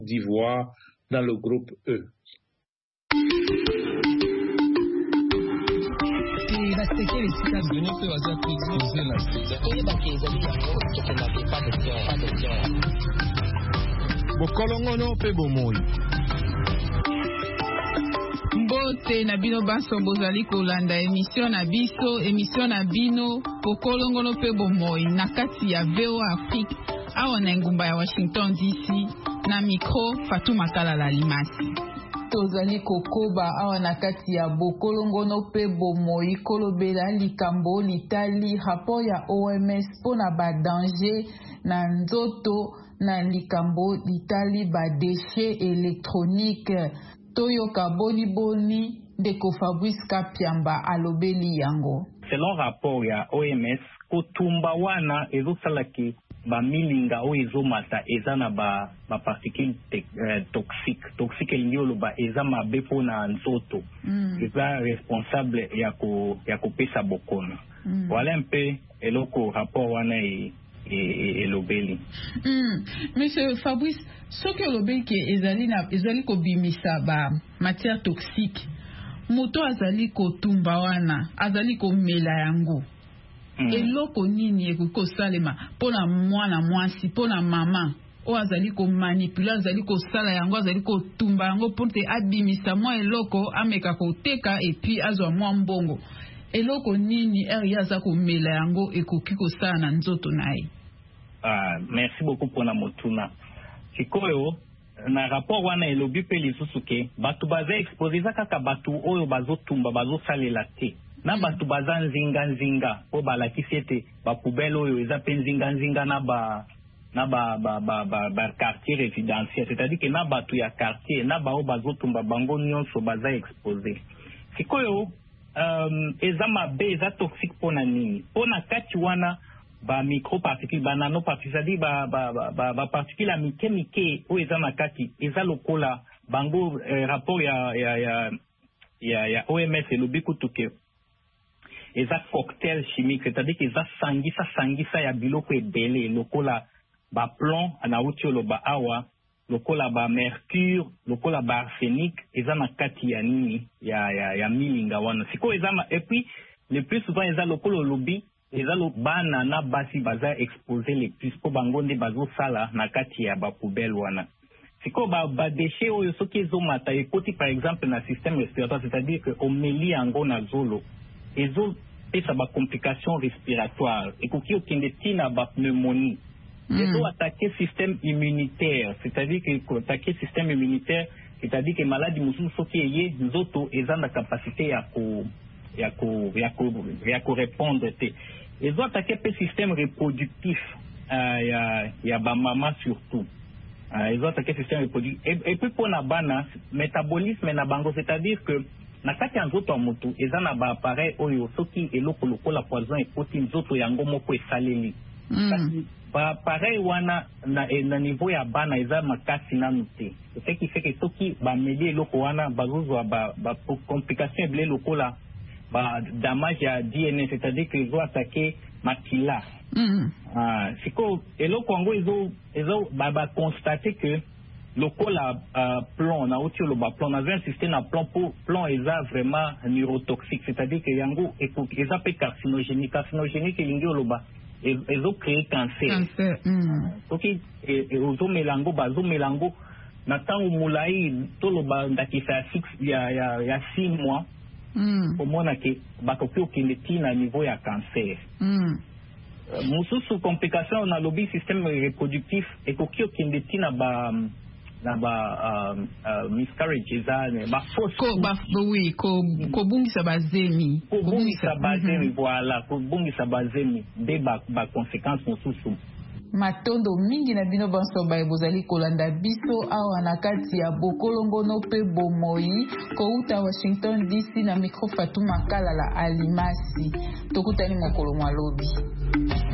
d'Ivoire dans le groupe E. Mbote na bino baso bozali kolanda émission na bino pokolongono pe bomoi na kati ya VOA Afrique awa na ngumba ya Washington DC na micro Fatou Makala la Limasi. Tozali kokoba awa na kati ya bokolongono pe bomoi kolobela likambo litali rapport ya OMS pona ba danger na nzoto na likambo litali ba déchets électroniques. Toyoka boni ndeko Fabrice Kapiamba alobeli yango. Selon rapport ya OMS, kotumba wana ezosalaki ba milinga o ezomata eza na ba particules toxique liolo ba eza mabe pona nzoto. Eza responsable ya kopesa bokono. Voilà un peu eloko rapport wana elobeli. Monsieur Fabrice, soki olobeli ke ezali kobimisa ba matière toxique, moto azali kotumba wana, azali komela yango. Eloko nini ekosalema pona mwana mwasi, pona mama o azali komanipula, azali kosala yango, azali kotumba yango porte abimisa mwa eloko ameka koteka epi azwa mwa mbongo. Eloko nini aza komela yango ekoki kosala na nzoto naye? Merci beaucoup pour la motuna. Sikoyo na rapport wana elobi pe lisusu ke batu baza exposé kaka batu oyo bazotumba bazosalela te. Na batu baza nzinga po balakisi ete ba poubelle oyo eza pe nzinga na ba quartier résidentiel, c'est-à-dire que na batu ya quartier na ba o bazotumba bango nyonso baza exposé. Sikoyo eza mabe eza toxique pona nini? Pona kati wana ba microparticules ba nanoparticules, c'est-à-dire ba particules mike o eza na kati eza lokola bango rapport ya OMS elobi kutuke eza cocktail chimique, c'est-à-dire que eza sangisa ya biloko ebele lokola ba plomb na utiolo ba awa, lokola ba mercure, lokola ba arsenic eza na kati ya nini ya milinga wana. Siko eza et puis le plus souvent eza lokola lobi eza lo bana na basi baza exposé les plus po bango nde bazo sala na kati ya ba poubelle wana. Siko ba déchets oyo soki ezomata ekoti par exemple na système respiratoire, c'est-à-dire que omeli yango na zolo ezo pesa ba complications respiratoires ekoki okende tina ba pneumonie. Ezo attaquer système immunitaire, c'est-à-dire que attaquer système immunitaire, c'est-à-dire que maladie mususu soki eye nzoto eza na capacité ya ko répondre te. Ezo attaquer pe système reproductif ya ba mama surtout. Ezo attaquer système reproductif et puis pour na bana métabolisme na bango, c'est-à-dire que na kati ya nzoto ya moto eza na ba appareil oyo soki eloko lokola poison ekoti nzoto yango moko esaleli. Ba appareil wana na niveau ya bana eza makasi nanu te. Ce qui fait que soki ba meli eloko wana bazozwa ba complication ebele lokola ba damage ya DNA, c'est-à-dire que ils ont attaqué makila. Siko eloko yango ezo ba constater que lokola plomb na outil lo ba plomb na insisté na plomb eza vraiment neurotoxique, c'est-à-dire que yango eza pe carcinogénique lingi lo ba ezo créer cancer. OK, ozo melango bazo melango na tango mulai to lo ba ndakisa ya 6 mois. Omona ke bakoki okende tina niveau ya cancer. Mususu complication na lobby système reproductif ekoki okende tina ba miscarriage ezane ba fausse ko bungisa bazemi voilà ko bungisa bazemi de ba conséquences mususu. Matondo mingi na bino banso baye bozali kolanda biso awa na kati ya bokolongono pe bomoi kouta Washington DC na micro Fatou Makala la Alimasi. Tokutani mokolo mwalobi.